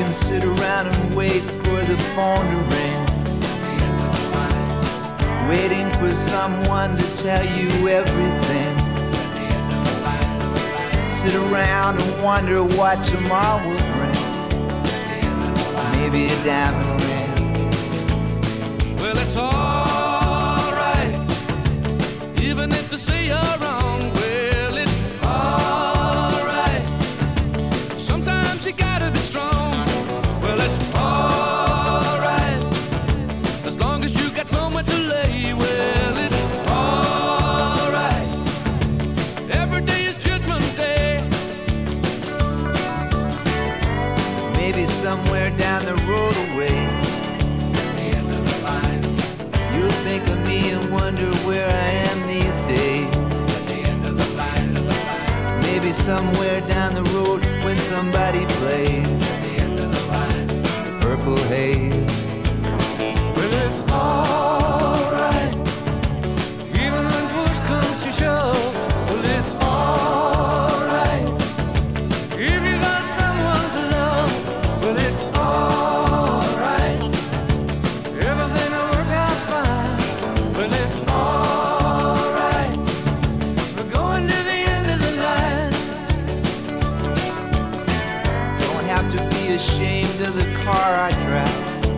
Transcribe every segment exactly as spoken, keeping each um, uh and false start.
and sit around and wait for the phone to ring, waiting for someone to tell you everything. Sit around and wonder what tomorrow will bring, maybe a diamond ring. Well, it's alright, even if they say you're wrong. Well, it's alright, sometimes you gotta be strong. Well, it's alright, as long as you got somewhere to lay. Well, it's alright, every day is Judgment Day. Maybe somewhere down the road away, you'll think of me and wonder where I am these days. Maybe somewhere down the road when somebody plays Purple Haze. Well, it's alright, even when push comes to shove. Well, it's alright, if you got someone to love. Well, it's alright, everything will work out fine. Well, it's alright, we're going to the end of the line. Don't have to be ashamed of the car I drive.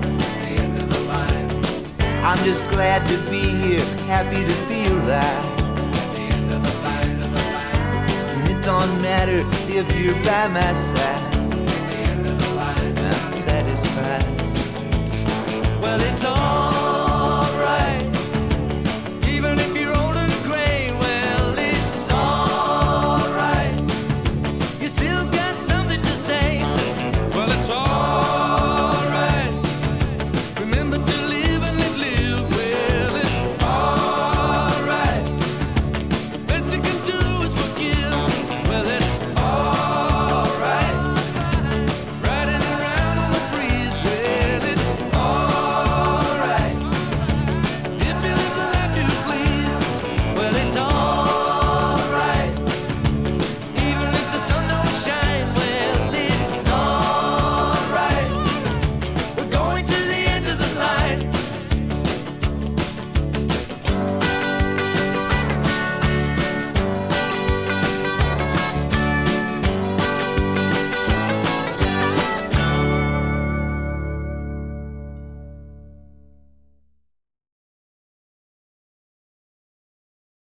I'm just glad to be here, happy to be alive. And it don't matter if you're by my side.